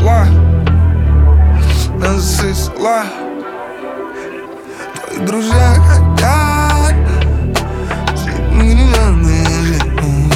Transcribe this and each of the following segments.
зла, зла. Твои друзья хотят жить миллионной жизнью.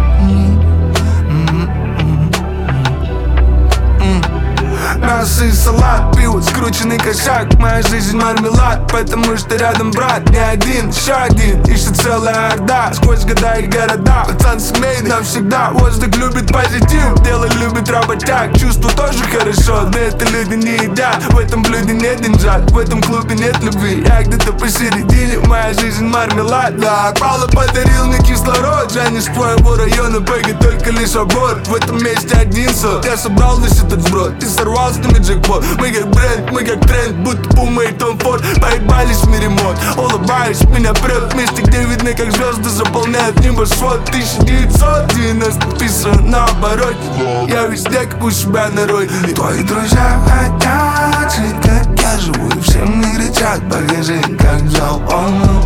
Мясо и салат, пиво, скрученный косяк. Моя жизнь мармелад, потому что рядом брат. Не один, еще один, ищет целая орда. Сквозь года и города, пацан семейный навсегда. Воздух любит позитив, дело любит работяг. Чувство тоже хорошо, но это люди не едят. В этом блюде нет деньжат, в этом клубе нет любви. Я где-то посередине, моя жизнь мармелад. Да, Павло подарил мне кислород. Я не с твоего района, бэги, только лишь аборт. В этом месте один сот, я собрал весь этот сброд и сорвал с ними джекпот. Мы как бренд, мы как тренд, будто Пума и Том Форд. Поебались в мире мод, улыбаюсь, меня прет. В месте, где видно, как звезды заполняют небосвод. 1990 писано наоборот. Я везде, как у себя на родине. Твои друзья хотят жить, как я живу, и все мне кричат: покажи, как взял волну.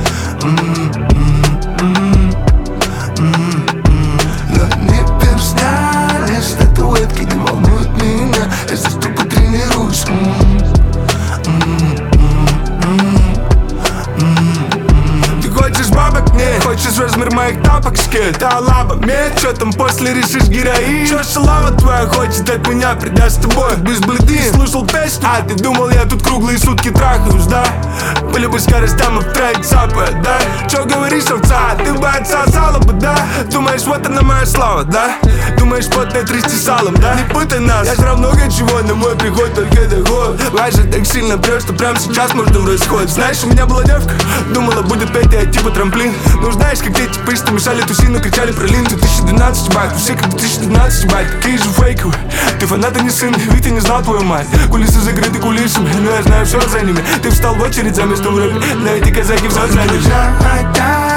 Но не перстня, лишь статуэтки не волнуют меня. Я здесь только тренируюсь. Ты хочешь бабок? Нет. Хочешь размер моих тапок? Скет, а лаба, мед. Чё там после решишь героин? Чё шалава твоя хочет от меня, придаст с тобой без бледин. Слушал песню? А ты думал, я тут круглые сутки трахаюсь, да? Были бы скоростям в трек цапает, да? Чё говоришь, овца? Ты бы отсосала бы, да? Думаешь, вот она моя слава, да? Думаешь, потное трясти салом, да? Не путай нас, я жрал много чего, но мой приход только доход. Лажа так сильно прет, что прямо сейчас можно в расход. Знаешь, у меня была девка, думала, будет петь, я типа трамплин. Ну знаешь, как эти пыши, что мешали тусину, кричали про лин. 2012, бать, все как 2012, бать. Такие же фейковые, ты фанат, а не сын, ведь ты не знал твою мать. Кулисы закрыты кулисами, но я знаю все за ними. Ты встал в очередь за место в рэпе, но эти казаки в сознании.